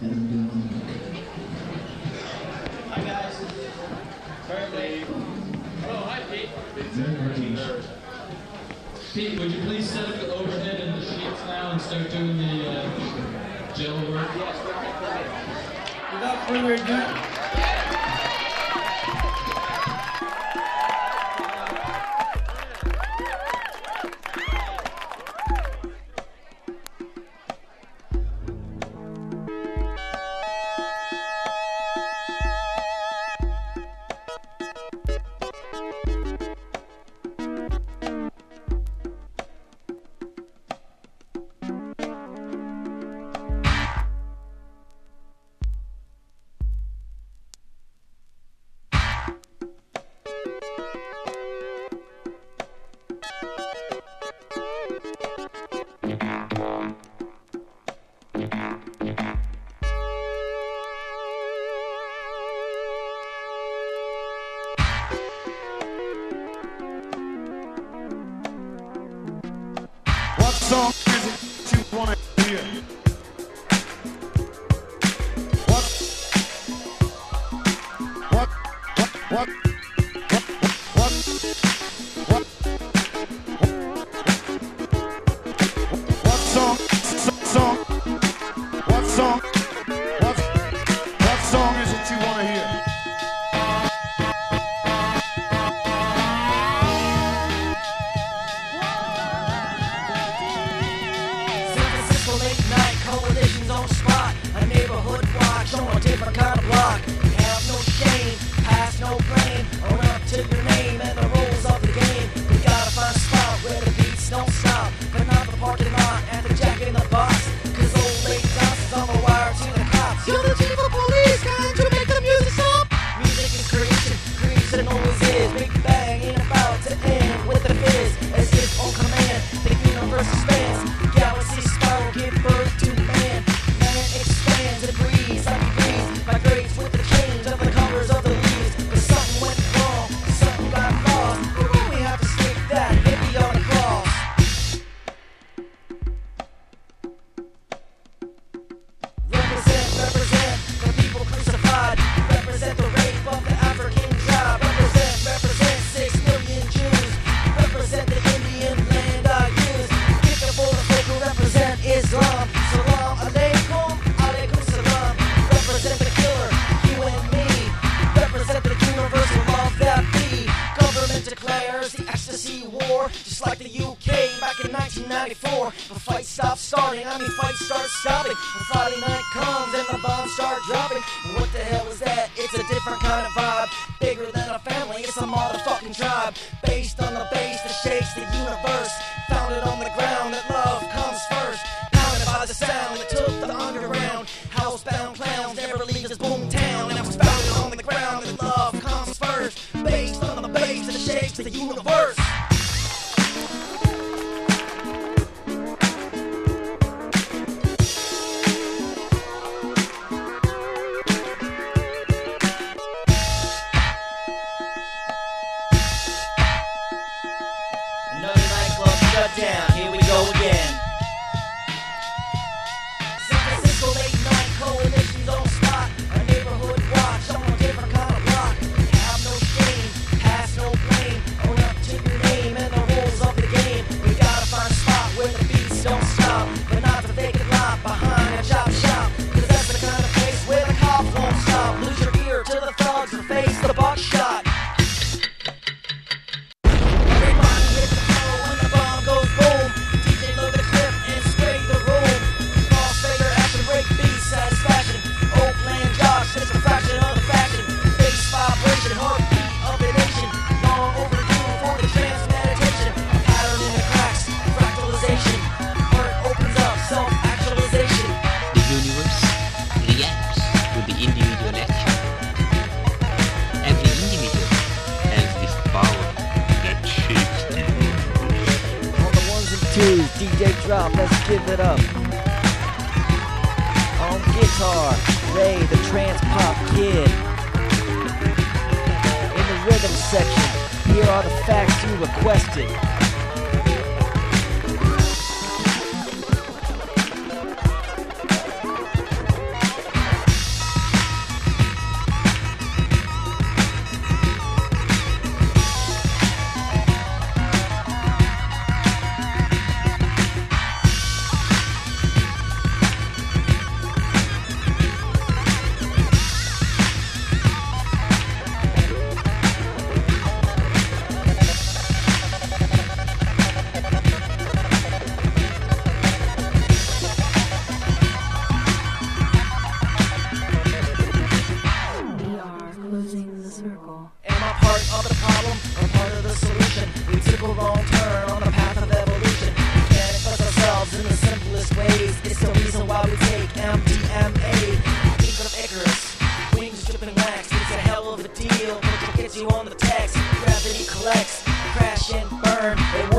Hi guys. Birthday. Oh, hi Pete. Pete, would you please set up the overhead and the sheets now and start doing the gel work? Yes. Without further ado. What song is it you wanna hear? What song is it you wanna hear? Coalitions on spot, a neighborhood watch on a different kind of block. Have no shame, pass no blame, own up to your name and the rules of the game. We gotta find a spot where the beats don't stop, but not the parking lot and the jack in the box. Cause old late Johnson's on the wire to the cops. You're the chief of police, can't you make the music stop? Music is creation always is. Big bang ain't about to end with a fizz. As if on command, the universe expands. Galaxy spiral, give birth to man. Man expands and breathes like he breathes. Vibrates with the change of the colors of the leaves. But something went wrong, something got lost. But when we have to stick that hippie on the cross. Represent the people crucified. Represent the rape of the African tribe. Represent 6 million Jews. Represent the Indian land I use. Kick it for the folk who represent Islam. Salam alaikum, alaikum salam. Represent the killer, you and me. Represent the universal love that be. Government declares the ecstasy war, just like the UK back in 1994. The fight stops starting, fight starts stopping. The Friday night comes and the bombs start dropping. What the hell is that? It's a different kind of vibe. Bigger than a family, it's a motherfucking tribe. Based on the bass that shakes the universe. Founded on the ground that love comes first. Pounded by the sound that took the underground. Housebound clowns never leave this boom town. And I was founded on the ground that love comes first. Based on the bass that shakes the universe. Another nightclub shut down, here we go again. San Francisco late night coalitions on spot, a neighborhood watch on a different kind of block. Have no shame, pass no blame, own up to your name and the rules of the game. We gotta find a spot where the beats don't stop, but not the vacant lot behind a chop shop. Cause that's the kind of place where the cops won't stop. Lose your ear to the thugs and face the buckshot. DJ drop, let's give it up. On guitar, Ray the trance pop kid. In the rhythm section, here are the facts you requested. turn. And